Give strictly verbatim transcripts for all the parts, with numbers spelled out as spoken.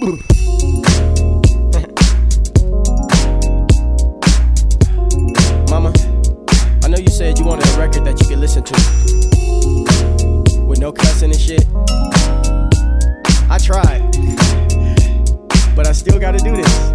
Mama, I know you said you wanted a record that you could listen to with no cussing and shit. I tried, but I still gotta do this.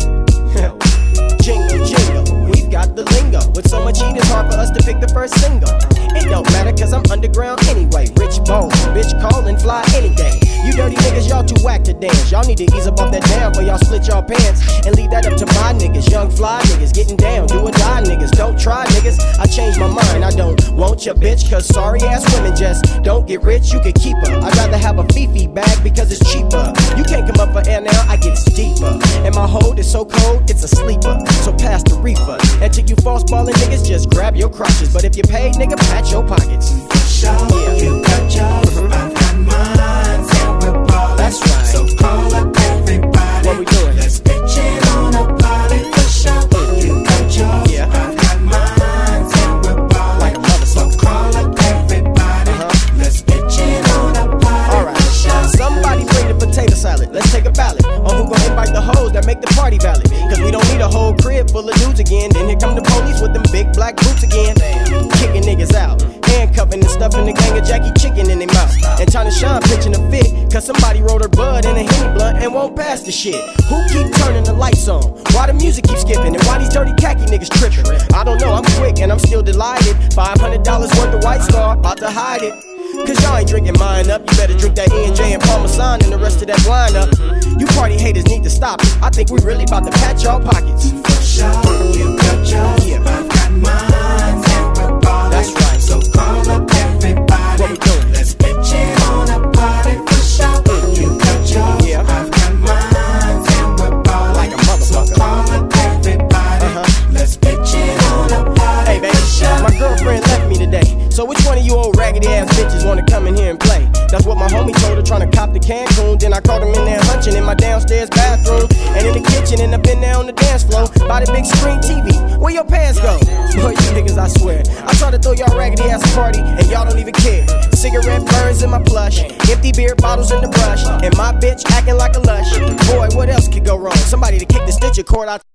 Jingle, jingle, we've got the lingo. With so much heat, it's hard for us to pick the first single. It don't matter, cause I'm underground anyway. Rich bone, bitch call and fly any day. You dirty niggas, y'all too whack to dance. Y'all need to ease up off that damn before y'all split y'all pants. And leave that up to my niggas, young fly niggas. Getting down, do or die niggas. Don't try niggas, I changed my mind. I don't want your bitch, cause sorry ass women just don't get rich, you can keep her. I'd rather have a Fifi bag because it's cheaper. You can't come up for air now, I get deeper. And my hold is so cold, it's a sleeper. So pass the reefer. And to you false ballin' niggas, just grab your crotches. But if you pay, nigga, pat your pockets. For sure, yeah. You got yours, mm-hmm. I've got mine, and we're ballin'. That's right. So call up everybody. What we doing? Let's pitch it on a party for sure. Mm. You got yours, yeah. I've got mine, and we're ballin'. Like a mother, so call up everybody. Uh-huh. Let's pitch it on a party. All right. For sure. Somebody bring the potato salad. Let's take a ballot on who gon' invite the hoes that make the party valid. Cause we don't need a whole crib full of dudes again. Then here come the police with them big black boots again. Kicking niggas out, handcuffing and stuffing the gang of Jackie Chicken in their mouth. And China Shine pitching a fit, cause somebody rolled her bud in a Henny blunt and won't pass the shit. Who keep turning the lights on? Why the music keep skipping? And why these dirty khaki niggas tripping? I don't know, I'm quick and I'm still delighted. five hundred dollars worth of White Star, about to hide it. Cause y'all ain't drinking mine up. You better drink that E and J and Parmesan and the rest of that wine up. You party haters need to stop it. I think we really about to pat y'all pockets. For sure, you got yours, yeah. I've got mine, and we're ballin'. That's right. So call up everybody. What we doing? Let's pitch it on a party for sure. Mm. You got yours, yeah. I've got mine, and we're ballin'. Like a motherfucker. So call up everybody. Uh-huh. Let's pitch it on a party. Hey baby, for sure. My girlfriend left me today. So which one of you old raggedy ass bitches wanna come in here and play? That's what my homie told her, tryna cop the Cancun. Then I caught him in there hunching in my downstairs bathroom, and in the kitchen, and up in there on the dance floor by the big screen T V. Where your pants go? Boy, you niggas, I swear. I try to throw y'all raggedy ass a party, and y'all don't even care. Cigarette burns in my plush, empty beer bottles in the brush, and my bitch acting like a lush. Boy, what else could go wrong? Somebody to kick the stitcher cord out.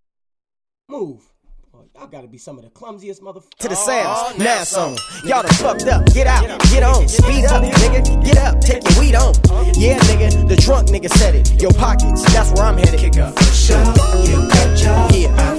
Move. Y'all gotta be some of the clumsiest motherfuckers. To the sounds, oh, now song. Y'all done fucked up. Get out, get on, speed up, nigga. Get up, take your weed on. Yeah, nigga, the drunk nigga said it. Your pockets, that's where I'm headed. For sure, you got yours. Yeah.